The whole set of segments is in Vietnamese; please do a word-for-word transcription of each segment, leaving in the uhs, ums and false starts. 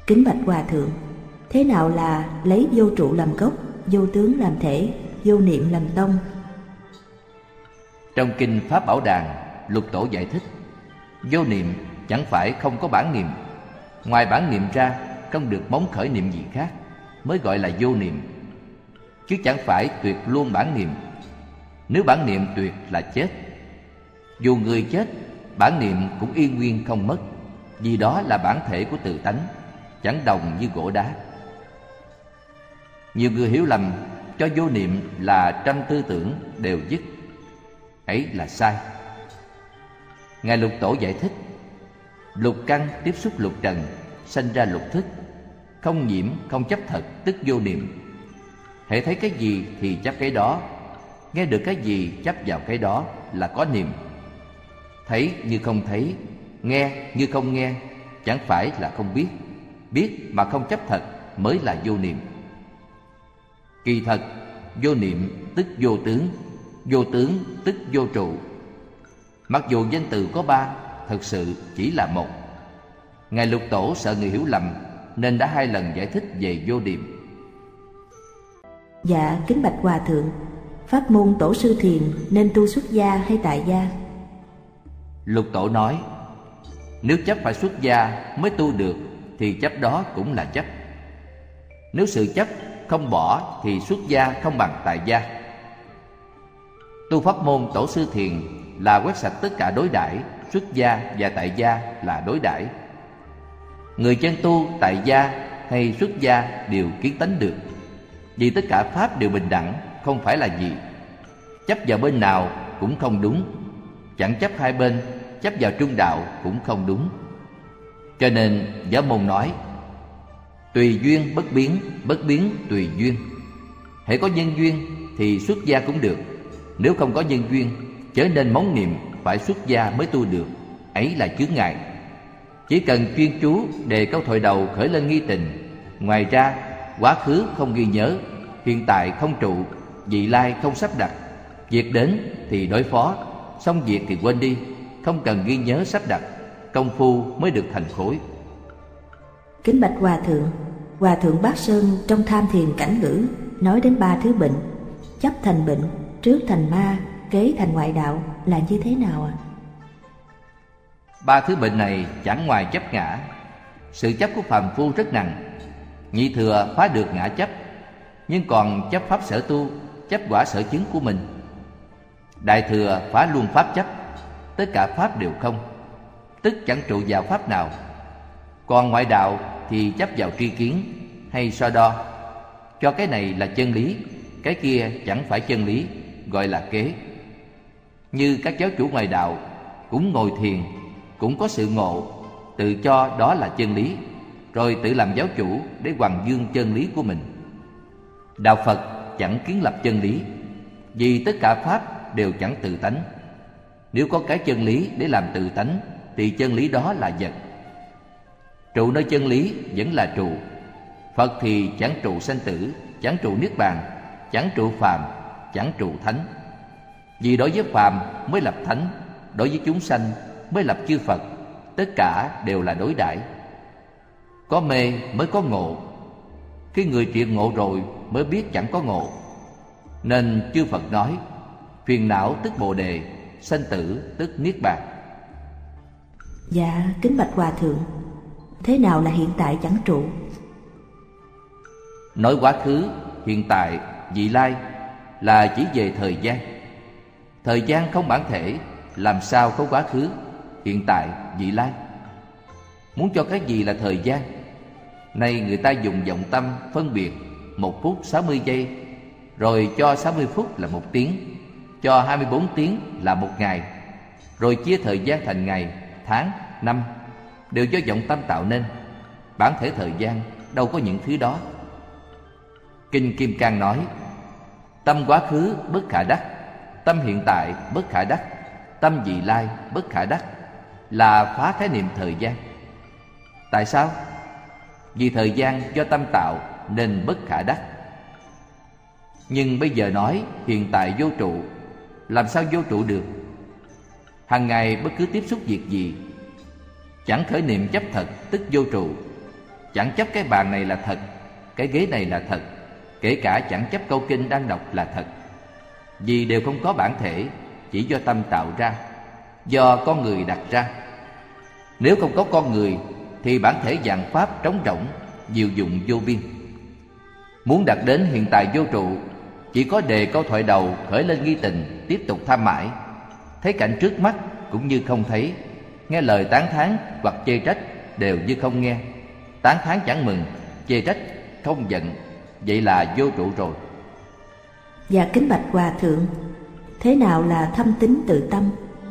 Kính bạch Hòa Thượng, thế nào là lấy vô trụ làm gốc, vô tướng làm thể, vô niệm làm tông? Trong kinh Pháp Bảo Đàn, Lục Tổ giải thích, vô niệm chẳng phải không có bản niệm, ngoài bản niệm ra không được móng khởi niệm gì khác, mới gọi là vô niệm, chứ chẳng phải tuyệt luôn bản niệm. Nếu bản niệm tuyệt là chết. Dù người chết, bản niệm cũng y nguyên không mất, vì đó là bản thể của tự tánh, chẳng đồng như gỗ đá. Nhiều người hiểu lầm cho vô niệm là trăm tư tưởng đều dứt. Ấy là sai. Ngài Lục Tổ giải thích, lục căn tiếp xúc lục trần, sanh ra lục thức, không nhiễm, không chấp thật, tức vô niệm. Hễ thấy cái gì thì chấp cái đó, nghe được cái gì chấp vào cái đó là có niệm. Thấy như không thấy, nghe như không nghe, chẳng phải là không biết. Biết mà không chấp thật mới là vô niệm. Kỳ thật, vô niệm tức vô tướng, vô tướng tức vô trụ. Mặc dù danh từ có ba, thực sự chỉ là một. Ngài Lục Tổ sợ người hiểu lầm, nên đã hai lần giải thích về vô niệm. Dạ, kính bạch Hòa Thượng, pháp môn Tổ sư Thiền nên tu xuất gia hay tại gia? Lục Tổ nói, nếu chấp phải xuất gia mới tu được thì chấp đó cũng là chấp. Nếu sự chấp không bỏ thì xuất gia không bằng tại gia. Tu pháp môn Tổ sư Thiền là quét sạch tất cả đối đãi, xuất gia và tại gia là đối đãi. Người chân tu tại gia hay xuất gia đều kiến tánh được, vì tất cả pháp đều bình đẳng, không phải là gì. Chấp vào bên nào cũng không đúng, chẳng chấp hai bên, chấp vào trung đạo cũng không đúng. Cho nên Giáo môn nói, tùy duyên bất biến, bất biến tùy duyên. Hễ có nhân duyên thì xuất gia cũng được, nếu không có nhân duyên, chớ nên móng niệm phải xuất gia mới tu được, ấy là chướng ngại. Chỉ cần chuyên chú đề câu thoại đầu khởi lên nghi tình. Ngoài ra, quá khứ không ghi nhớ, hiện tại không trụ, vị lai không sắp đặt. Việc đến thì đối phó, xong việc thì quên đi, không cần ghi nhớ sắp đặt, công phu mới được thành khối. Kính bạch Hòa Thượng, Hòa Thượng Bát Sơn trong Tham Thiền Cảnh Ngữ nói đến ba thứ bệnh: chấp thành bệnh, trước thành ma, kế thành ngoại đạo là như thế nào ạ? À? Ba thứ bệnh này chẳng ngoài chấp ngã. Sự chấp của phàm phu rất nặng. Nhị thừa phá được ngã chấp, nhưng còn chấp pháp sở tu, chấp quả sở chứng của mình. Đại thừa phá luôn pháp chấp, tất cả pháp đều không, tức chẳng trụ vào pháp nào. Còn ngoại đạo thì chấp vào tri kiến hay so đo, cho cái này là chân lý, cái kia chẳng phải chân lý, gọi là kế. Như các giáo chủ ngoại đạo cũng ngồi thiền, cũng có sự ngộ, tự cho đó là chân lý, rồi tự làm giáo chủ để hoằng dương chân lý của mình. Đạo Phật chẳng kiến lập chân lý, vì tất cả pháp đều chẳng tự tánh. Nếu có cái chân lý để làm tự tánh thì chân lý đó là vật. Trụ nơi chân lý vẫn là trụ. Phật thì chẳng trụ sanh tử, chẳng trụ niết bàn, chẳng trụ phàm, chẳng trụ thánh. Vì đối với phàm mới lập thánh, đối với chúng sanh mới lập chư Phật. Tất cả đều là đối đãi. Có mê mới có ngộ. Khi người triệt ngộ rồi mới biết chẳng có ngộ. Nên chư Phật nói, phiền não tức bồ đề, sanh tử tức niết bàn. Dạ, kính bạch Hòa Thượng, thế nào là hiện tại chẳng trụ? Nói quá khứ, hiện tại, vị lai là chỉ về thời gian. Thời gian không bản thể, làm sao có quá khứ, hiện tại, vị lai? Muốn cho cái gì là thời gian? Nay người ta dùng vọng tâm phân biệt một phút sáu mươi giây, rồi cho sáu mươi phút là một tiếng, cho hai mươi bốn tiếng là một ngày, rồi chia thời gian thành ngày, tháng, năm, đều do vọng tâm tạo nên. Bản thể thời gian đâu có những thứ đó. Kinh Kim Cang nói, tâm quá khứ bất khả đắc, tâm hiện tại bất khả đắc, tâm vị lai bất khả đắc, là phá khái niệm thời gian. Tại sao? Vì thời gian do tâm tạo nên bất khả đắc. Nhưng bây giờ nói hiện tại vô trụ, làm sao vô trụ được? Hằng ngày bất cứ tiếp xúc việc gì, chẳng khởi niệm chấp thật tức vô trụ. chẳng chấp cái bàn này là thật, cái ghế này là thật, kể cả chẳng chấp câu kinh đang đọc là thật. Vì đều không có bản thể, chỉ do tâm tạo ra, do con người đặt ra. Nếu không có con người thì bản thể vạn pháp trống rỗng, diệu dụng vô biên. Muốn đạt đến hiện tại vô trụ, chỉ có đề câu thoại đầu khởi lên nghi tình, tiếp tục tham mãi. Thấy cảnh trước mắt cũng như không thấy, nghe lời tán thán hoặc chê trách đều như không nghe. Tán thán chẳng mừng, chê trách không giận, vậy là vô trụ rồi. Và kính bạch Hòa Thượng, thế nào là thâm tín tự tâm?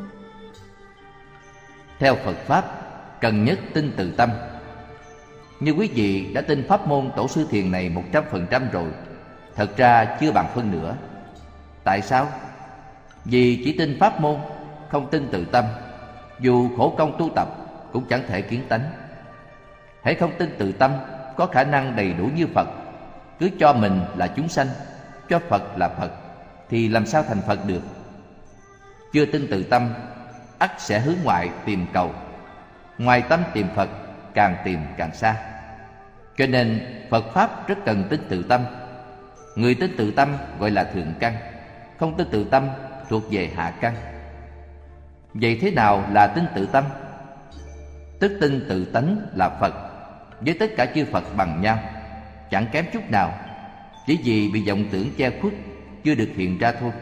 Theo Phật Pháp, cần nhất tin tự tâm. Như quý vị đã tin pháp môn tổ sư thiền này một trăm phần trăm rồi, thật ra chưa bằng phân nửa. Tại sao? Vì chỉ tin pháp môn, không tin tự tâm, dù khổ công tu tập cũng chẳng thể kiến tánh. Hãy không tin tự tâm, có khả năng đầy đủ như Phật, cứ cho mình là chúng sanh, cho Phật là Phật, thì làm sao thành Phật được? Chưa tin tự tâm, ắt sẽ hướng ngoại tìm cầu. Ngoài tâm tìm Phật, càng tìm càng xa. Cho nên Phật Pháp rất cần tin tự tâm. Người tin tự tâm gọi là thượng căn, không tin tự tâm thuộc về hạ căn. Vậy thế nào là tin tự tâm? Tức tin tự tánh là Phật, với tất cả chư Phật bằng nhau, chẳng kém chút nào, chỉ vì bị vọng tưởng che khuất, chưa được hiện ra thôi.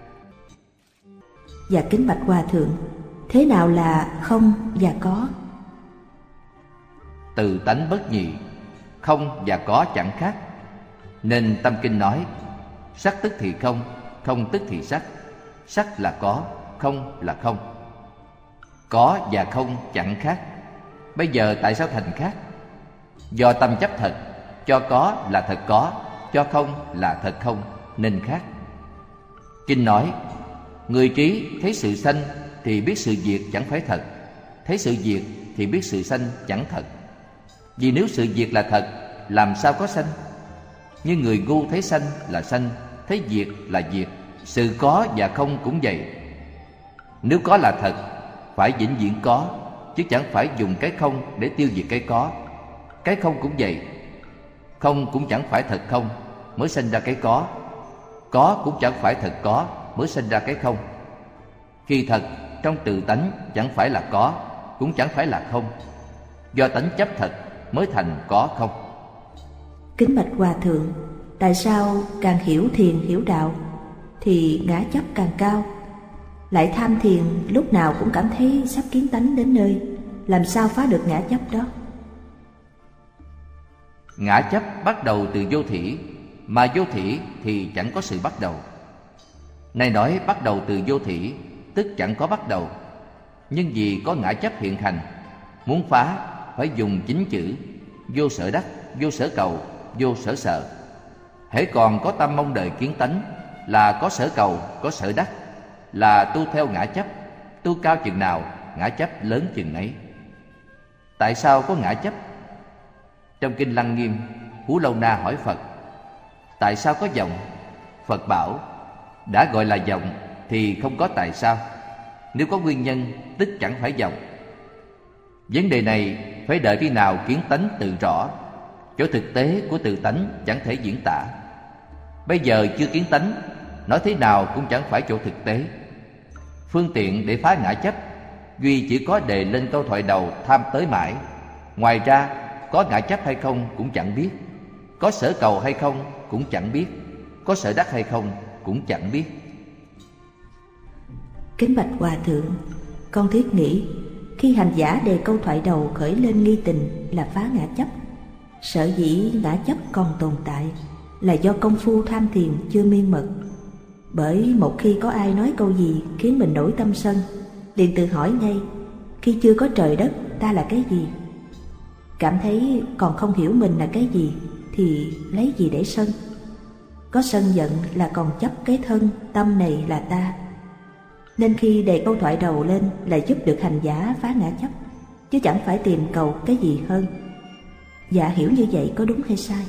Và kính bạch Hòa Thượng, thế nào là không và có? Từ tánh bất nhị, không và có chẳng khác. Nên Tâm Kinh nói, sắc tức thì không, không tức thì sắc. Sắc là có, không là không. Có và không chẳng khác. Bây giờ tại sao thành khác? Do tâm chấp thật, cho có là thật có, cho không là thật không, nên khác. Kinh nói, người trí thấy sự sanh thì biết sự diệt chẳng phải thật, thấy sự diệt thì biết sự sanh chẳng thật. Vì nếu sự diệt là thật, làm sao có sanh? Nhưng người ngu thấy sanh là sanh, thấy diệt là diệt. Sự có và không cũng vậy. Nếu có là thật, phải vĩnh viễn có, chứ chẳng phải dùng cái không để tiêu diệt cái có. Cái không cũng vậy. Không cũng chẳng phải thật không mới sinh ra cái có. Có cũng chẳng phải thật có mới sinh ra cái không. Kỳ thật trong tự tánh chẳng phải là có, cũng chẳng phải là không. Do tánh chấp thật mới thành có không. Kính bạch Hòa Thượng, tại sao càng hiểu thiền hiểu đạo thì ngã chấp càng cao? Lại tham thiền lúc nào cũng cảm thấy sắp kiến tánh đến nơi, làm sao phá được ngã chấp đó? Ngã chấp bắt đầu từ vô thỉ, mà vô thỉ thì chẳng có sự bắt đầu. Này nói bắt đầu từ vô thỉ, tức chẳng có bắt đầu. Nhưng vì có ngã chấp hiện hành, muốn phá phải dùng chính chữ vô sở đắc, vô sở cầu, vô sở sợ. Hễ còn có tâm mong đợi kiến tánh là có sở cầu, có sở đắc, là tu theo ngã chấp. Tu cao chừng nào, ngã chấp lớn chừng ấy. Tại sao có ngã chấp? Trong Kinh Lăng Nghiêm, Phú Lâu Na hỏi Phật, tại sao có vọng? Phật bảo, đã gọi là vọng thì không có tại sao. Nếu có nguyên nhân, tức chẳng phải vọng. Vấn đề này phải đợi khi nào kiến tánh tự rõ. Chỗ thực tế của tự tánh chẳng thể diễn tả. Bây giờ chưa kiến tánh, nói thế nào cũng chẳng phải chỗ thực tế. Phương tiện để phá ngã chấp, duy chỉ có đề lên câu thoại đầu tham tới mãi. Ngoài ra, có ngã chấp hay không cũng chẳng biết, có sở cầu hay không cũng chẳng biết, có sở đắc hay không cũng chẳng biết. Kính bạch Hòa Thượng, con thiết nghĩ khi hành giả đề câu thoại đầu khởi lên nghi tình là phá ngã chấp. Sở dĩ ngã chấp còn tồn tại là do công phu tham thiền chưa miên mật. Bởi một khi có ai nói câu gì khiến mình nổi tâm sân, liền tự hỏi ngay, khi chưa có trời đất ta là cái gì? Cảm thấy còn không hiểu mình là cái gì thì lấy gì để sân? Có sân giận là còn chấp cái thân tâm này là ta. Nên khi đề câu thoại đầu lên là giúp được hành giả phá ngã chấp, chứ chẳng phải tìm cầu cái gì hơn. Dạ hiểu như vậy có đúng hay sai?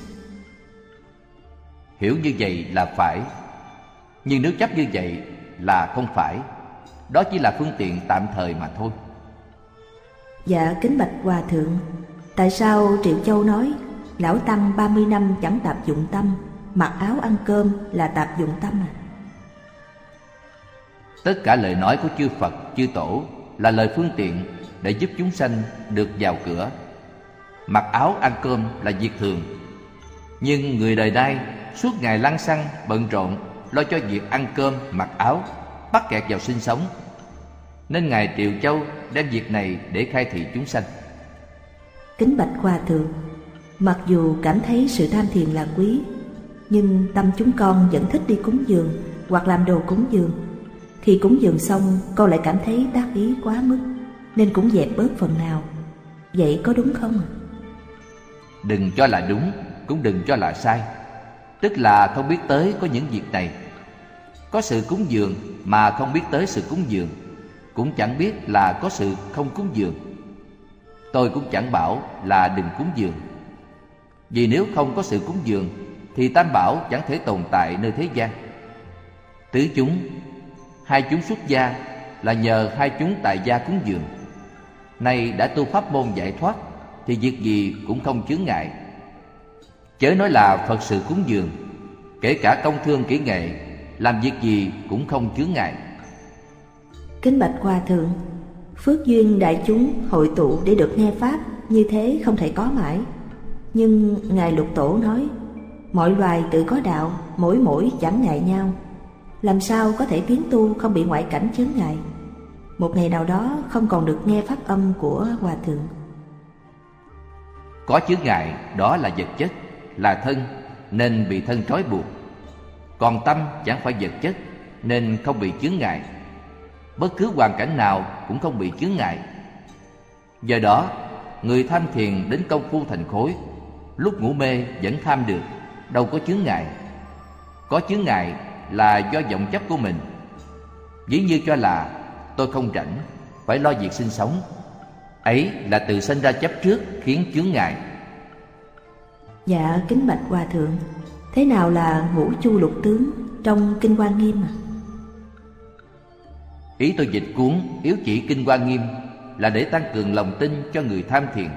Hiểu như vậy là phải. Nhưng nếu chấp như vậy là không phải. Đó chỉ là phương tiện tạm thời mà thôi. Dạ kính bạch Hòa Thượng, Tại sao Triệu Châu nói lão tăng ba mươi năm chẳng tạp dụng tâm, mặc áo ăn cơm là tạp dụng tâm à? Tất cả lời nói của chư Phật, chư Tổ là lời phương tiện để giúp chúng sanh được vào cửa. Mặc áo ăn cơm là việc thường, nhưng người đời nay suốt ngày lăng xăng bận rộn lo cho việc ăn cơm, mặc áo, bắt kẹt vào sinh sống, nên ngài Triệu Châu đem việc này để khai thị chúng sanh. Kính bạch Hòa thượng, mặc dù cảm thấy sự tham thiền là quý, nhưng tâm chúng con vẫn thích đi cúng dường hoặc làm đồ cúng dường. Khi cúng dường xong, con lại cảm thấy tác ý quá mức, nên cũng dẹp bớt phần nào. Vậy có đúng không ạ? Đừng cho là đúng, cũng đừng cho là sai. Tức là không biết tới có những việc này. Có sự cúng dường mà không biết tới sự cúng dường, cũng chẳng biết là có sự không cúng dường. Tôi cũng chẳng bảo là đừng cúng dường, vì nếu không có sự cúng dường thì tam bảo chẳng thể tồn tại nơi thế gian. Tứ chúng, hai chúng xuất gia là nhờ hai chúng tại gia cúng dường. Nay đã tu pháp môn giải thoát thì việc gì cũng không chướng ngại. Chớ nói là Phật sự cúng dường, kể cả công thương kỹ nghệ, làm việc gì cũng không chướng ngại. Kính bạch Hòa thượng, phước duyên đại chúng hội tụ để được nghe pháp như thế không thể có mãi. Nhưng ngài Lục Tổ nói mọi loài tự có đạo, mỗi mỗi chẳng ngại nhau. Làm sao có thể tiến tu không bị ngoại cảnh chướng ngại? Một ngày nào đó không còn được nghe pháp âm của Hòa thượng. Có chướng ngại đó là vật chất, là thân, nên bị thân trói buộc. Còn tâm chẳng phải vật chất, nên không bị chướng ngại. Bất cứ hoàn cảnh nào cũng không bị chướng ngại. Do đó, người tham thiền đến công phu thành khối, lúc ngủ mê vẫn tham được, đâu có chướng ngại. Có chướng ngại là do vọng chấp của mình. Ví như cho là tôi không rảnh, phải lo việc sinh sống, ấy là từ sinh ra chấp trước khiến chướng ngại. Dạ kính bạch Hòa thượng, thế nào là ngũ chu lục tướng trong Kinh Hoa Nghiêm à? Ý tôi dịch cuốn Yếu Chỉ Kinh Hoa Nghiêm là để tăng cường lòng tin cho người tham thiền.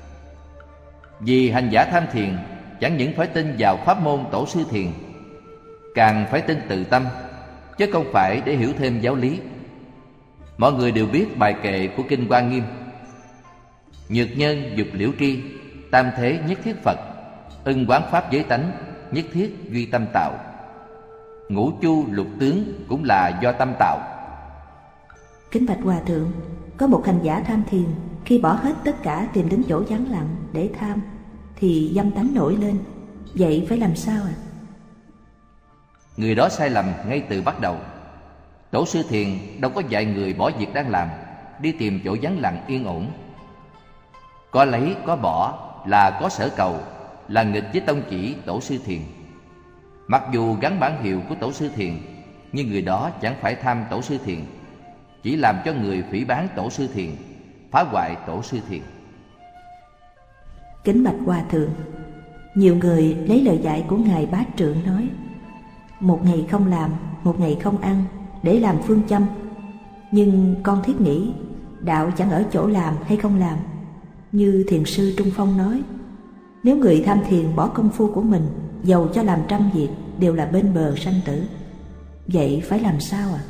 Vì hành giả tham thiền chẳng những phải tin vào pháp môn tổ sư thiền, càng phải tin từ tâm, chứ không phải để hiểu thêm giáo lý. Mọi người đều biết bài kệ của Kinh Hoa Nghiêm: nhược nhân dục liễu tri, tam thế nhất thiết Phật, ưng quán pháp giới tánh, nhất thiết duy tâm tạo. Ngũ chu lục tướng cũng là do tâm tạo. Kính bạch Hòa thượng, có một hành giả tham thiền, khi bỏ hết tất cả tìm đến chỗ vắng lặng để tham, thì dâm tánh nổi lên. Vậy phải làm sao ạ? À? Người đó sai lầm ngay từ bắt đầu. Tổ sư thiền đâu có dạy người bỏ việc đang làm, đi tìm chỗ vắng lặng yên ổn. Có lấy có bỏ là có sở cầu, là nghịch với tông chỉ tổ sư thiền. Mặc dù gắn bản hiệu của tổ sư thiền, nhưng người đó chẳng phải tham tổ sư thiền, chỉ làm cho người phỉ báng tổ sư thiền, phá hoại tổ sư thiền. Kính bạch Hòa thượng, nhiều người lấy lời dạy của ngài Bá Trượng nói một ngày không làm, một ngày không ăn để làm phương châm. Nhưng con thiết nghĩ đạo chẳng ở chỗ làm hay không làm. Như thiền sư Trung Phong nói, nếu người tham thiền bỏ công phu của mình, dầu cho làm trăm việc đều là bên bờ sanh tử. Vậy phải làm sao ạ? À?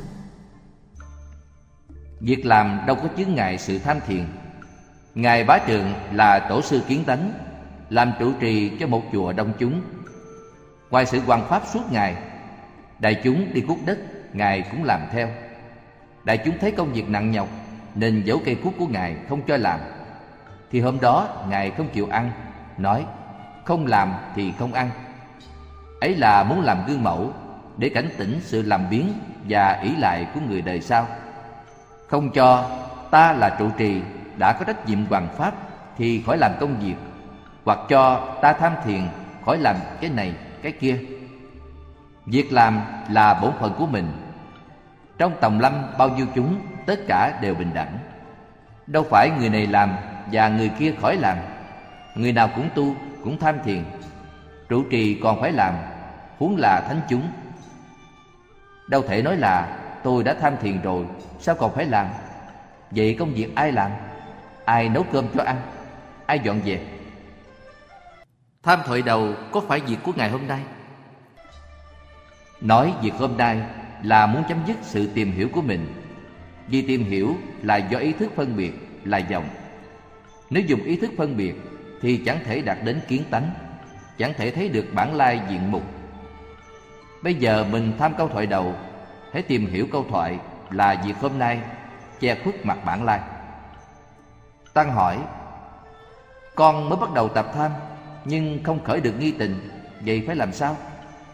Việc làm đâu có chướng ngại sự tham thiền. Ngài Bá Trượng là tổ sư kiến tánh, làm trụ trì cho một chùa đông chúng. Ngoài sự hoằng pháp suốt ngày, đại chúng đi cuốc đất, ngài cũng làm theo. Đại chúng thấy công việc nặng nhọc nên dẫu cây cuốc của ngài không cho làm, thì hôm đó ngài không chịu ăn, nói không làm thì không ăn. Ấy là muốn làm gương mẫu để cảnh tỉnh sự làm biếng và ỷ lại của người đời sau. Không cho ta là trụ trì đã có trách nhiệm hoằng pháp thì khỏi làm công việc, hoặc cho ta tham thiền khỏi làm cái này cái kia. Việc làm là bổn phận của mình. Trong tòng lâm bao nhiêu chúng, tất cả đều bình đẳng. Đâu phải người này làm và người kia khỏi làm. Người nào cũng tu, cũng tham thiền. Trụ trì còn phải làm, huống là thánh chúng. Đâu thể nói là tôi đã tham thiền rồi, sao còn phải làm? Vậy công việc ai làm? Ai nấu cơm cho ăn? ai dọn dẹp? Tham thoại đầu có phải việc của ngày hôm nay? Nói việc hôm nay là muốn chấm dứt sự tìm hiểu của mình. Vì tìm hiểu là do ý thức phân biệt, là vọng. Nếu dùng ý thức phân biệt thì chẳng thể đạt đến kiến tánh, chẳng thể thấy được bản lai diện mục. Bây giờ mình tham câu thoại đầu, hãy tìm hiểu câu thoại là việc hôm nay che khuất mặt bản lai. Tăng hỏi: con mới bắt đầu tập tham nhưng không khởi được nghi tình, vậy phải làm sao?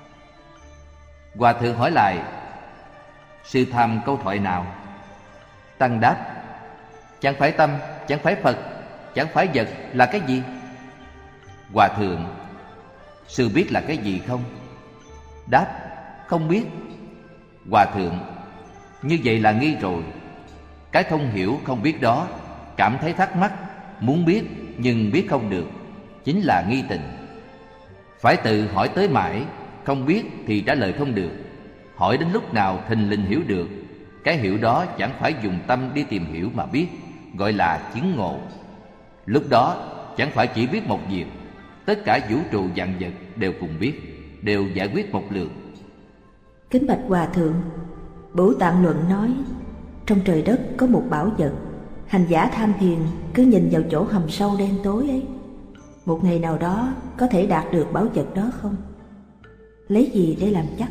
Hòa thượng hỏi lại: sư tham câu thoại nào? Tăng đáp: chẳng phải tâm, chẳng phải Phật, chẳng phải vật là cái gì? Hòa thượng: sư biết là cái gì không? Đáp: không biết. Hòa thượng: như vậy là nghi rồi. Cái không hiểu không biết đó, cảm thấy thắc mắc, muốn biết nhưng biết không được, chính là nghi tình. Phải tự hỏi tới mãi, không biết thì trả lời không được. Hỏi đến lúc nào thình lình hiểu được, cái hiểu đó chẳng phải dùng tâm đi tìm hiểu mà biết, gọi là chứng ngộ. Lúc đó chẳng phải chỉ biết một việc, tất cả vũ trụ vạn vật đều cùng biết, đều giải quyết một lượt. Kính bạch Hòa thượng, Bửu Tạng Luận nói trong trời đất có một bảo vật, hành giả tham thiền cứ nhìn vào chỗ hầm sâu đen tối ấy, một ngày nào đó có thể đạt được bảo vật đó không? Lấy gì để làm chắc?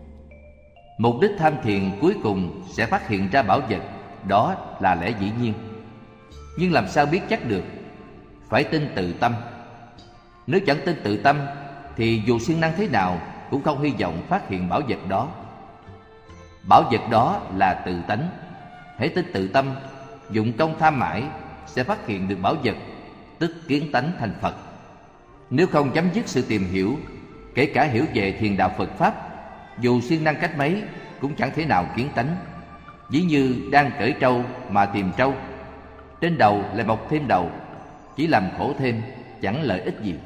Mục đích tham thiền cuối cùng sẽ phát hiện ra bảo vật, đó là lẽ dĩ nhiên. Nhưng làm sao biết chắc được? Phải tin tự tâm. Nếu chẳng tin tự tâm thì dù siêng năng thế nào cũng không hy vọng phát hiện bảo vật đó. Bảo vật đó là tự tánh. Hãy tin tự tâm, dụng công tham mãi sẽ phát hiện được bảo vật, tức kiến tánh thành Phật. Nếu không chấm dứt sự tìm hiểu, kể cả hiểu về thiền đạo Phật Pháp, dù siêng năng cách mấy cũng chẳng thể nào kiến tánh. Ví như đang cởi trâu mà tìm trâu, trên đầu lại mọc thêm đầu, chỉ làm khổ thêm, chẳng lợi ích gì.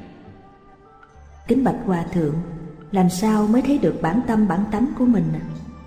Kính bạch Hòa thượng, làm sao mới thấy được bản tâm bản tánh của mình à?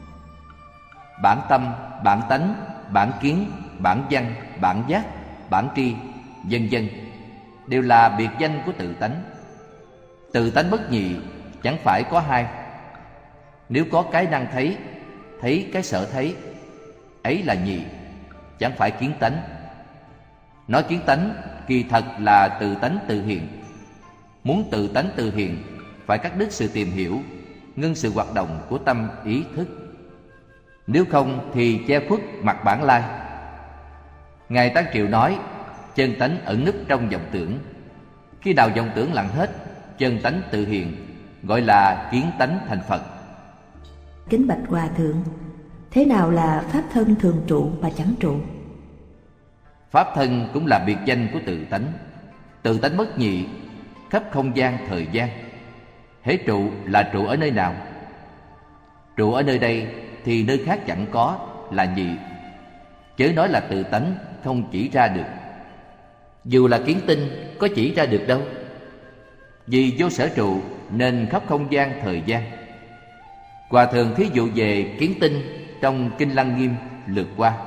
Bản tâm, bản tánh, bản kiến, bản văn, bản giác, bản tri, vân vân đều là biệt danh của tự tánh. Tự tánh bất nhị, chẳng phải có hai. Nếu có cái năng thấy, thấy cái sở thấy, ấy là nhị, chẳng phải kiến tánh. Nói kiến tánh kỳ thật là tự tánh tự hiện. Muốn tự tánh tự hiện, phải cắt đứt sự tìm hiểu, ngưng sự hoạt động của tâm ý thức. Nếu không thì che khuất mặt bản lai. Ngài Tăng Triệu nói chân tánh ẩn núp trong vọng tưởng. Khi nào vọng tưởng lặng hết, chân tánh tự hiện, gọi là kiến tánh thành Phật. Kính bạch Hòa thượng, thế nào là pháp thân thường trụ và chẳng trụ? Pháp thân cũng là biệt danh của tự tánh. Tự tánh bất nhị, khắp không gian thời gian. Hễ trụ là trụ ở nơi nào? Trụ ở nơi đây thì nơi khác chẳng có, là nhị. Chớ nói là tự tánh không chỉ ra được. Dù là kiến tinh có chỉ ra được đâu. Vì vô sở trụ nên khắp không gian thời gian. Hòa thượng thí dụ về kiến tinh trong Kinh Lăng Nghiêm lượt qua.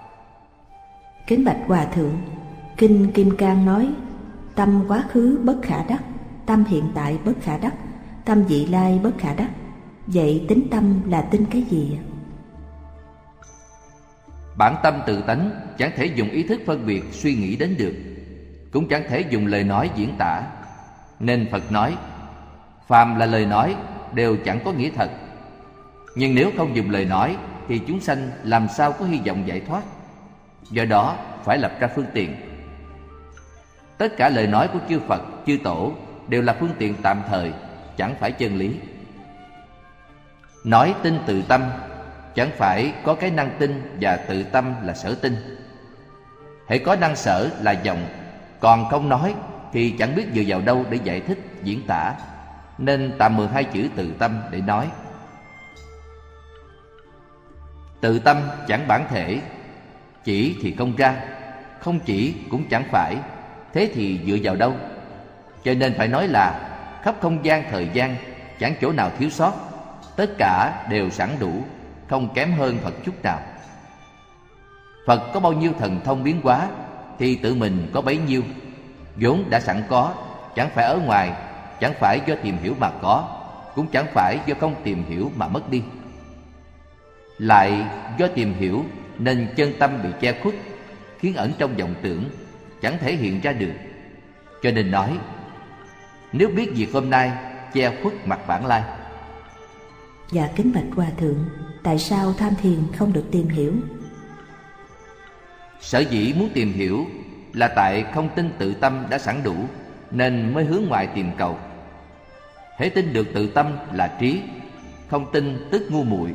Kính bạch Hòa thượng, Kinh Kim Cang nói tâm quá khứ bất khả đắc, tâm hiện tại bất khả đắc, tâm vị lai bất khả đắc. Vậy tính tâm là tính cái gì? Bản tâm tự tánh chẳng thể dùng ý thức phân biệt suy nghĩ đến được, cũng chẳng thể dùng lời nói diễn tả. Nên Phật nói phàm là lời nói đều chẳng có nghĩa thật. Nhưng nếu không dùng lời nói thì chúng sanh làm sao có hy vọng giải thoát. Do đó phải lập ra phương tiện. Tất cả lời nói của chư Phật, chư Tổ đều là phương tiện tạm thời, chẳng phải chân lý. Nói tin tự tâm, chẳng phải có cái năng tin và tự tâm là sở tin. Hễ có năng sở là vọng, còn không nói thì chẳng biết dựa vào đâu để giải thích, diễn tả. Nên tạm mượn hai chữ tự tâm để nói. Tự tâm chẳng bản thể, chỉ thì không ra, không chỉ cũng chẳng phải, thế thì dựa vào đâu? Cho nên phải nói là khắp không gian thời gian, chẳng chỗ nào thiếu sót, tất cả đều sẵn đủ, không kém hơn Phật chút nào. Phật có bao nhiêu thần thông biến hóa thì tự mình có bấy nhiêu. vốn đã sẵn có, chẳng phải ở ngoài, chẳng phải do tìm hiểu mà có, cũng chẳng phải do không tìm hiểu mà mất đi. Lại do tìm hiểu nên chân tâm bị che khuất, khiến ẩn trong vọng tưởng, chẳng thể hiện ra được. Cho nên nói, nếu biết việc hôm nay, che khuất mặt vãng lai. Dạ kính bạch Hòa Thượng, tại sao tham thiền không được tìm hiểu? Sở dĩ muốn tìm hiểu là tại không tin tự tâm đã sẵn đủ, nên mới hướng ngoại tìm cầu. Hễ tin được tự tâm là trí, không tin tức ngu muội.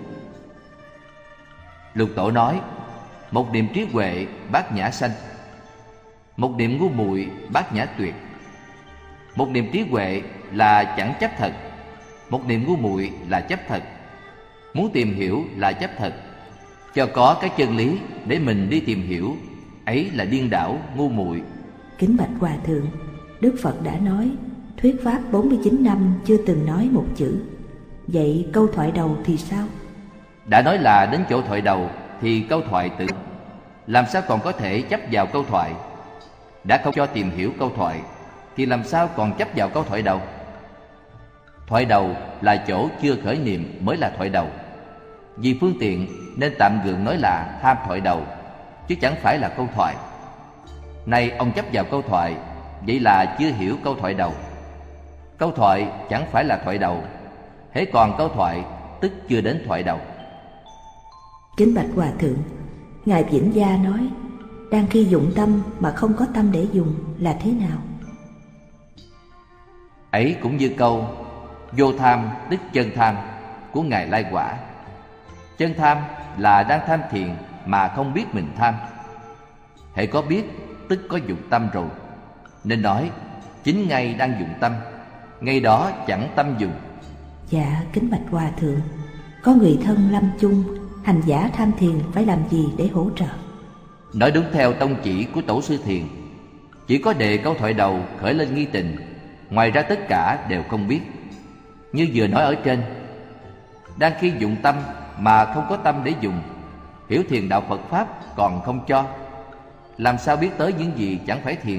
Lục Tổ nói, một niệm trí huệ bát nhã sanh, một niệm ngu muội bát nhã tuyệt. Một niệm trí huệ là chẳng chấp thật, một niệm ngu muội là chấp thật. Muốn tìm hiểu là chấp thật, cho có cái chân lý để mình đi tìm hiểu, ấy là điên đảo ngu muội. Kính bạch Hòa Thượng, Đức Phật đã nói thuyết pháp bốn mươi chín năm chưa từng nói một chữ. Vậy câu thoại đầu thì sao? Đã nói là đến chỗ thoại đầu thì câu thoại tự, làm sao còn có thể chấp vào câu thoại? Đã không cho tìm hiểu câu thoại thì làm sao còn chấp vào câu thoại đầu? Thoại đầu là chỗ chưa khởi niệm mới là thoại đầu. Vì phương tiện nên tạm gượng nói là tham thoại đầu, chứ chẳng phải là câu thoại. Nay ông chấp vào câu thoại, vậy là chưa hiểu câu thoại đầu. Câu thoại chẳng phải là thoại đầu, hễ còn câu thoại tức chưa đến thoại đầu. Kính bạch Hòa Thượng, Ngài Vĩnh Gia nói đang khi dụng tâm mà không có tâm để dùng là thế nào? Ấy cũng như câu vô tham tức chân tham của Ngài Lai Quả. Chân tham là đang tham thiền mà không biết mình tham. Hễ có biết tức có dụng tâm rồi, nên nói chính ngay đang dụng tâm, ngay đó chẳng tâm dùng. Dạ kính bạch Hòa Thượng, có người thân lâm chung, hành giả tham thiền phải làm gì để hỗ trợ? Nói đúng theo tông chỉ của Tổ sư Thiền, chỉ có đề câu thoại đầu khởi lên nghi tình, ngoài ra tất cả đều không biết. Như vừa nói ở trên, đang khi dụng tâm mà không có tâm để dùng, hiểu thiền đạo Phật Pháp còn không cho, làm sao biết tới những gì chẳng phải thiền?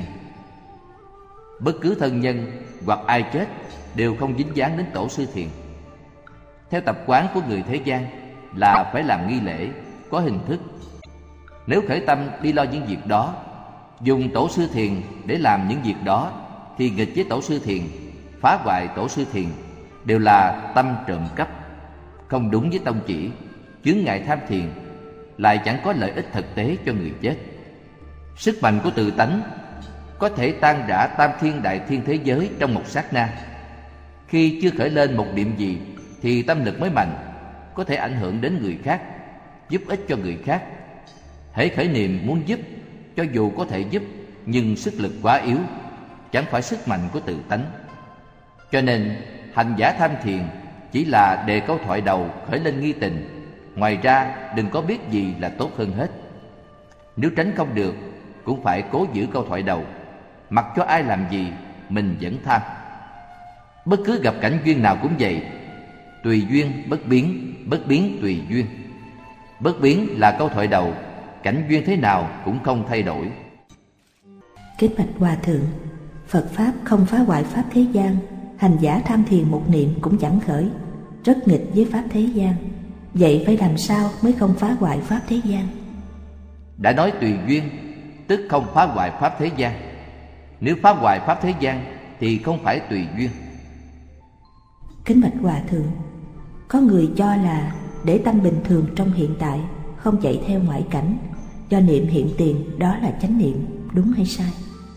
Bất cứ thân nhân hoặc ai chết đều không dính dáng đến Tổ sư Thiền. Theo tập quán của người thế gian là phải làm nghi lễ, có hình thức. Nếu khởi tâm đi lo những việc đó, dùng Tổ sư Thiền để làm những việc đó, thì nghịch với Tổ sư Thiền, phá hoại Tổ sư Thiền, đều là tâm trộm cắp, không đúng với tông chỉ, chướng ngại tham thiền, lại chẳng có lợi ích thực tế cho người chết. Sức mạnh của tự tánh có thể tan rã tam thiên đại thiên thế giới trong một sát na. Khi chưa khởi lên một niệm gì thì tâm lực mới mạnh, có thể ảnh hưởng đến người khác, giúp ích cho người khác. Hễ khởi niệm muốn giúp, cho dù có thể giúp, nhưng sức lực quá yếu, chẳng phải sức mạnh của tự tánh. Cho nên hành giả tham thiền chỉ là đề câu thoại đầu khởi lên nghi tình, ngoài ra đừng có biết gì là tốt hơn hết. Nếu tránh không được, cũng phải cố giữ câu thoại đầu, mặc cho ai làm gì mình vẫn tham. Bất cứ gặp cảnh duyên nào cũng vậy, tùy duyên bất biến, bất biến tùy duyên. Bất biến là câu thoại đầu, cảnh duyên thế nào cũng không thay đổi. Kính bạch Hòa Thượng, Phật Pháp không phá hoại Pháp thế gian, hành giả tham thiền một niệm cũng chẳng khởi, rất nghịch với Pháp thế gian. Vậy phải làm sao mới không phá hoại Pháp thế gian? Đã nói tùy duyên, tức không phá hoại Pháp thế gian. Nếu phá hoại Pháp thế gian thì không phải tùy duyên. Kính bạch Hòa Thượng, có người cho là để tâm bình thường trong hiện tại, không chạy theo ngoại cảnh, do niệm hiện tiền đó là chánh niệm, đúng hay sai?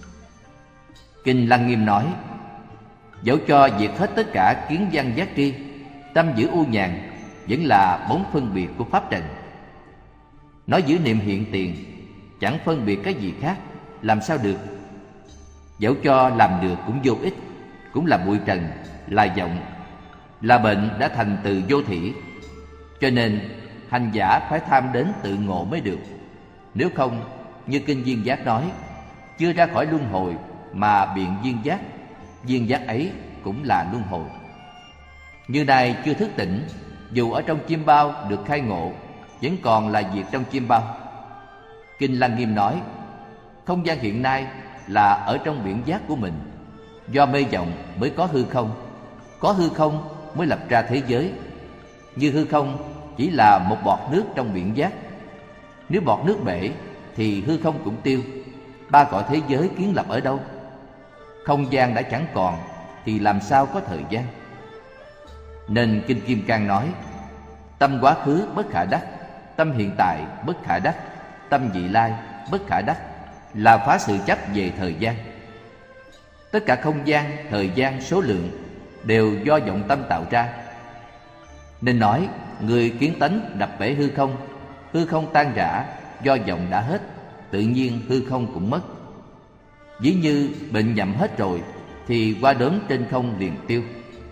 Kinh Lăng Nghiêm nói, dẫu cho diệt hết tất cả kiến văn giác tri, tâm giữ u nhàn vẫn là bóng phân biệt của pháp trần. Nói giữ niệm hiện tiền, chẳng phân biệt cái gì khác, làm sao được? Dẫu cho làm được cũng vô ích, cũng là bụi trần, là vọng, là bệnh đã thành từ vô thỉ. Cho nên hành giả phải tham đến tự ngộ mới được. Nếu không, như Kinh Duyên Giác nói, chưa ra khỏi luân hồi mà biện duyên giác, duyên giác ấy cũng là luân hồi. Như nay chưa thức tỉnh, dù ở trong chim bao được khai ngộ, vẫn còn là việc trong chim bao. Kinh Lăng Nghiêm nói, không gian hiện nay là ở trong biển giác của mình. Do mê vọng mới có hư không, có hư không mới lập ra thế giới. Như hư không chỉ là một bọt nước trong biển giác. Nếu bọt nước bể thì hư không cũng tiêu. Ba cõi thế giới kiến lập ở đâu? Không gian đã chẳng còn thì làm sao có thời gian? Nên Kinh Kim Cang nói: tâm quá khứ bất khả đắc, tâm hiện tại bất khả đắc, tâm vị lai bất khả đắc, là phá sự chấp về thời gian. Tất cả không gian, thời gian, số lượng đều do vọng tâm tạo ra. Nên nói người kiến tánh đập bể hư không, hư không tan rã do vọng đã hết, tự nhiên hư không cũng mất. Ví như bệnh nhậm hết rồi thì hoa đốm trên không liền tiêu.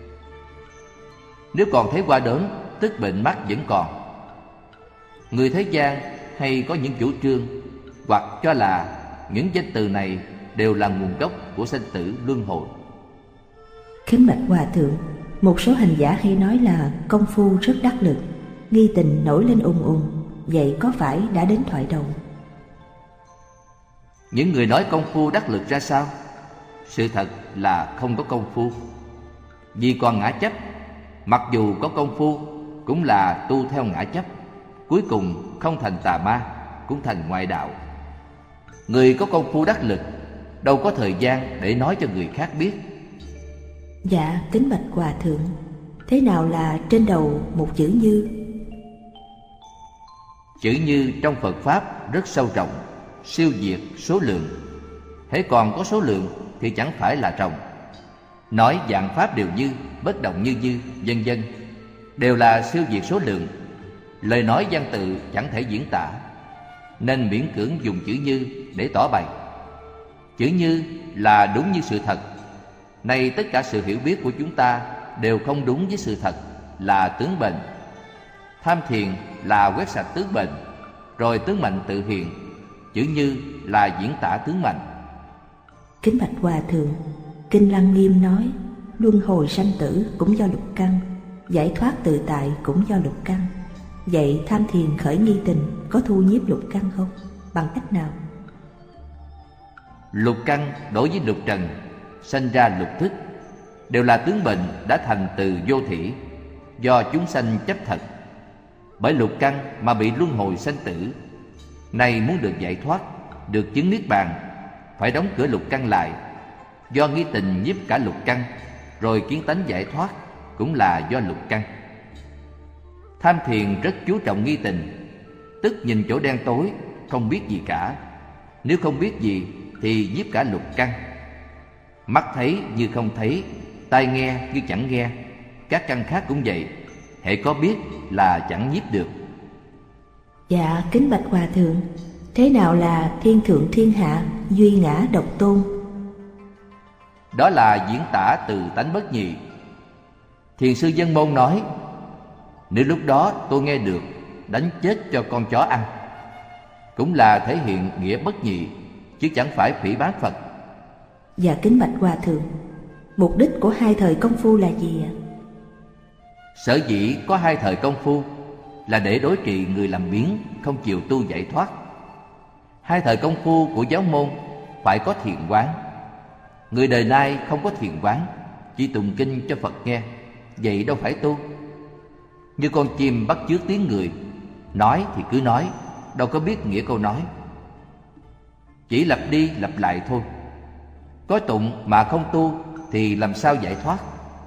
Nếu còn thấy hoa đốm, tức bệnh mắc vẫn còn. Người thế gian hay có những chủ trương hoặc cho là những danh từ này đều là nguồn gốc của sanh tử luân hồi. Kính bạch Hòa Thượng, một số hành giả hay nói là công phu rất đắc lực, nghi tình nổi lên ùng ùng, vậy có phải đã đến thoại đầu? Những người nói công phu đắc lực ra sao? Sự thật là không có công phu. Vì còn ngã chấp, mặc dù có công phu cũng là tu theo ngã chấp, cuối cùng không thành tà ma, cũng thành ngoại đạo. Người có công phu đắc lực đâu có thời gian để nói cho người khác biết. Dạ, kính bạch Hòa Thượng, thế nào là trên đầu một chữ Như? Chữ Như trong Phật Pháp rất sâu rộng, siêu diệt số lượng. Hễ còn có số lượng thì chẳng phải là rộng. Nói vạn pháp đều như, bất động như như, vân vân, đều là siêu diệt số lượng. Lời nói văn tự chẳng thể diễn tả, nên miễn cưỡng dùng chữ Như để tỏ bày. Chữ Như là đúng như sự thật. Nay tất cả sự hiểu biết của chúng ta đều không đúng với sự thật, là tướng bệnh. Tham thiền là quét sạch tướng bệnh, rồi tướng mạnh tự hiện. Chữ Như là diễn tả tướng mạnh. Kính bạch Hòa Thượng, Kinh Lăng Nghiêm nói luân hồi sanh tử cũng do lục căn, giải thoát tự tại cũng do lục căn. Vậy tham thiền khởi nghi tình có thu nhiếp lục căn không? Bằng cách nào? Lục căn đối với lục trần sanh ra lục thức, đều là tướng bệnh đã thành từ vô thỉ, do chúng sanh chấp thật. Bởi lục căn mà bị luân hồi sanh tử. Nay muốn được giải thoát, được chứng niết bàn, phải đóng cửa lục căn lại. Do nghi tình nhiếp cả lục căn, rồi kiến tánh giải thoát cũng là do lục căn. Tham thiền rất chú trọng nghi tình, tức nhìn chỗ đen tối, không biết gì cả. Nếu không biết gì thì nhiếp cả lục căn. Mắt thấy như không thấy, tai nghe như chẳng nghe, các căn khác cũng vậy. Hễ có biết là chẳng nhiếp được. Dạ, kính bạch Hòa Thượng, thế nào là thiên thượng thiên hạ, duy ngã độc tôn? Đó là diễn tả từ tánh bất nhị. Thiền sư Dân Môn nói: nếu lúc đó tôi nghe được đánh chết cho con chó ăn, cũng là thể hiện nghĩa bất nhị, chứ chẳng phải phỉ báng Phật. Dạ, kính bạch Hòa Thượng, mục đích của hai thời công phu là gì ạ? Sở dĩ có hai thời công phu là để đối trị người làm biếng, không chịu tu giải thoát. Hai thời công phu của giáo môn phải có thiền quán. Người đời nay không có thiền quán, chỉ tụng kinh cho Phật nghe, vậy đâu phải tu. Như con chim bắt chước tiếng người, nói thì cứ nói, đâu có biết nghĩa câu nói, chỉ lặp đi lặp lại thôi. Có tụng mà không tu thì làm sao giải thoát?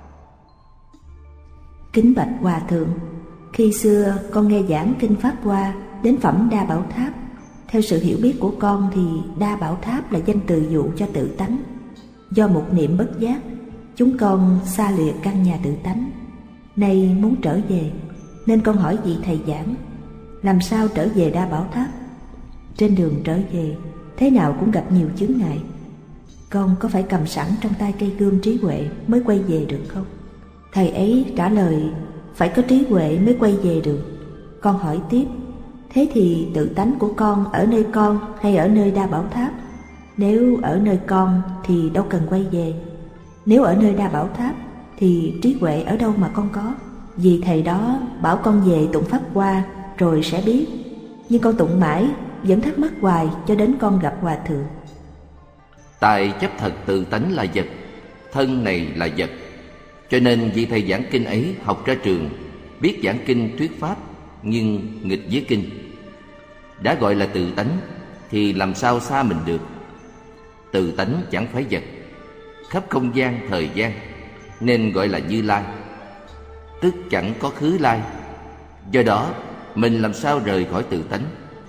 Kính bạch Hòa Thượng, khi xưa con nghe giảng Kinh Pháp Hoa đến phẩm Đa Bảo Tháp. Theo sự hiểu biết của con thì Đa Bảo Tháp là danh từ dụ cho tự tánh. Do một niệm bất giác, chúng con xa lìa căn nhà tự tánh. Nay muốn trở về, nên con hỏi vị thầy giảng, làm sao trở về Đa Bảo Tháp? Trên đường trở về, thế nào cũng gặp nhiều chướng ngại. Con có phải cầm sẵn trong tay cây gươm trí huệ mới quay về được không? Thầy ấy trả lời, phải có trí huệ mới quay về được. Con hỏi tiếp, thế thì tự tánh của con ở nơi con hay ở nơi Đa Bảo Tháp? Nếu ở nơi con thì đâu cần quay về. Nếu ở nơi Đa Bảo Tháp thì trí huệ ở đâu mà con có? Vì thầy đó bảo con về tụng Pháp Hoa rồi sẽ biết. Nhưng con tụng mãi vẫn thắc mắc hoài cho đến con gặp Hòa Thượng. Tại chấp thật tự tánh là vật, thân này là vật, cho nên vị thầy giảng kinh ấy học ra trường, biết giảng kinh thuyết pháp, nhưng nghịch với kinh. Đã gọi là tự tánh thì làm sao xa mình được. Tự tánh chẳng phải vật, khắp không gian thời gian, nên gọi là Như Lai, tức chẳng có khứ lai. Do đó mình làm sao rời khỏi tự tánh.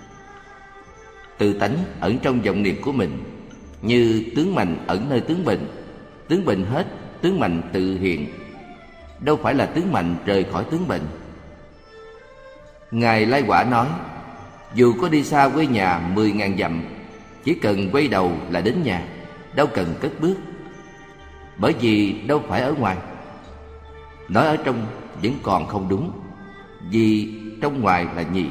Tự tánh ẩn trong vọng niệm của mình, như tướng mạnh ẩn nơi tướng bệnh. Tướng bệnh hết, tướng mạnh tự hiện, đâu phải là tướng mạnh rời khỏi tướng bệnh. Ngài Lai Quả nói, dù có đi xa quê nhà mười ngàn dặm, chỉ cần quay đầu là đến nhà, đâu cần cất bước. Bởi vì đâu phải ở ngoài. Nói ở trong vẫn còn không đúng, vì trong ngoài là nhị.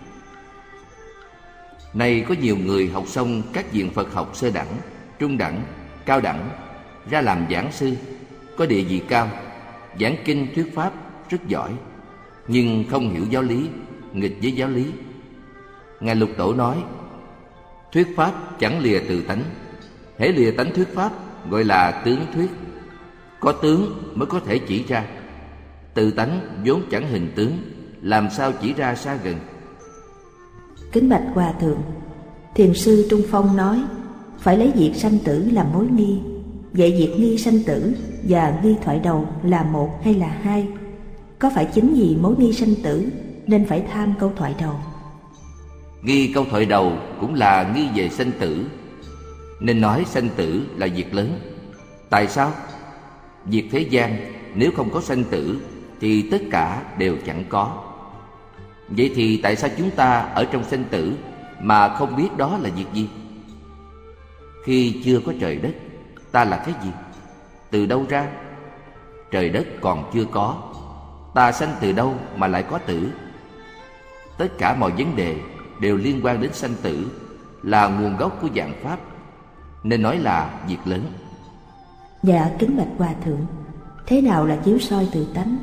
Nay có nhiều người học xong các viện Phật học sơ đẳng, trung đẳng, cao đẳng, ra làm giảng sư, có địa vị cao, giảng kinh thuyết pháp rất giỏi, nhưng không hiểu giáo lý, nghịch với giáo lý. Ngài Lục Tổ nói, thuyết pháp chẳng lìa từ tánh, hễ lìa tánh thuyết pháp gọi là tướng thuyết. Có tướng mới có thể chỉ ra, từ tánh vốn chẳng hình tướng, làm sao chỉ ra xa gần. Kính bạch Hòa Thượng, Thiền sư Trung Phong nói phải lấy việc sanh tử làm mối nghi. Vậy việc nghi sanh tử và nghi thoại đầu là một hay là hai? Có phải chính vì mối nghi sanh tử nên phải tham câu thoại đầu? Nghi câu thoại đầu cũng là nghi về sanh tử, nên nói sanh tử là việc lớn. Tại sao? Việc thế gian nếu không có sanh tử thì tất cả đều chẳng có. Vậy thì tại sao chúng ta ở trong sanh tử mà không biết đó là việc gì? Khi chưa có trời đất, ta là cái gì? Từ đâu ra? Trời đất còn chưa có, ta sanh từ đâu mà lại có tử? Tất cả mọi vấn đề đều liên quan đến sanh tử, là nguồn gốc của vạn pháp, nên nói là việc lớn. Dạ kính bạch Hòa Thượng, thế nào là chiếu soi tự tánh?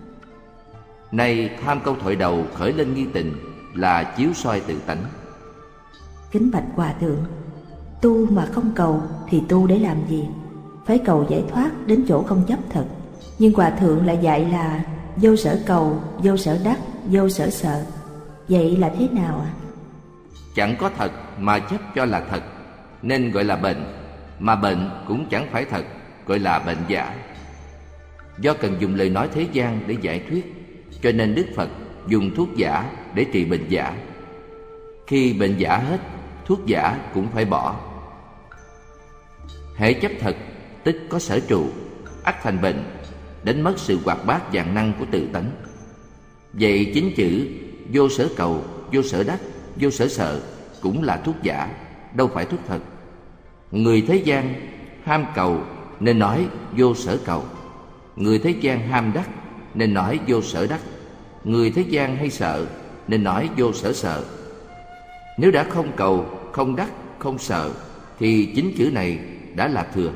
Nay tham câu thoại đầu khởi lên nghi tình là chiếu soi tự tánh. Kính bạch Hòa Thượng, tu mà không cầu thì tu để làm gì? Phải cầu giải thoát đến chỗ không chấp thật. Nhưng Hòa Thượng lại dạy là vô sở cầu, vô sở đắc, vô sở sợ. Vậy là thế nào ạ? À? Chẳng có thật mà chấp cho là thật, nên gọi là bệnh. Mà bệnh cũng chẳng phải thật, gọi là bệnh giả. Do cần dùng lời nói thế gian để giải thuyết, cho nên Đức Phật dùng thuốc giả để trị bệnh giả. Khi bệnh giả hết, thuốc giả cũng phải bỏ. Hễ chấp thật, tức có sở trụ, ắt thành bệnh, đánh mất sự hoạt bát vạn năng của tự tánh. Vậy chính chữ vô sở cầu, vô sở đắc, vô sở sợ cũng là thuốc giả, đâu phải thuốc thật. Người thế gian ham cầu nên nói vô sở cầu, người thế gian ham đắc nên nói vô sở đắc, người thế gian hay sợ nên nói vô sở sợ. Nếu đã không cầu, không đắc, không sợ thì chính chữ này đã là thừa.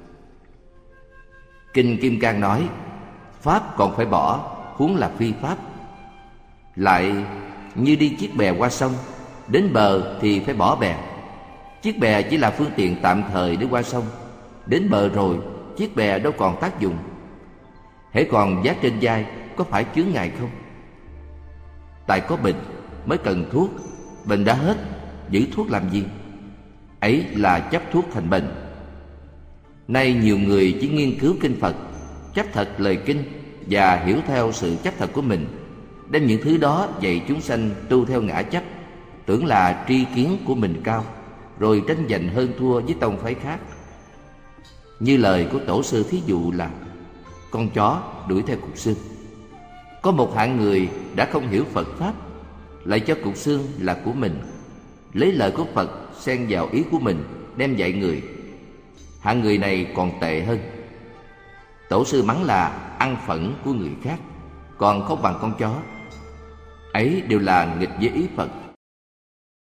Kinh Kim Cang nói, pháp còn phải bỏ, huống là phi pháp. Lại như đi chiếc bè qua sông, đến bờ thì phải bỏ bè. Chiếc bè chỉ là phương tiện tạm thời để qua sông, đến bờ rồi chiếc bè đâu còn tác dụng. Hễ còn vác trên vai, có phải chướng ngại không? Tại có bệnh mới cần thuốc, bệnh đã hết, giữ thuốc làm gì? Ấy là chấp thuốc thành bệnh. Nay nhiều người chỉ nghiên cứu kinh Phật, chấp thật lời kinh và hiểu theo sự chấp thật của mình, đem những thứ đó dạy chúng sanh tu theo ngã chấp, tưởng là tri kiến của mình cao, rồi tranh giành hơn thua với tông phái khác. Như lời của tổ sư thí dụ là con chó đuổi theo cục xương. Có một hạng người đã không hiểu Phật Pháp, lại cho cục xương là của mình, lấy lời của Phật xen vào ý của mình đem dạy người. Hạng người này còn tệ hơn. Tổ sư mắng là ăn phẫn của người khác, còn không bằng con chó. Ấy đều là nghịch với ý Phật.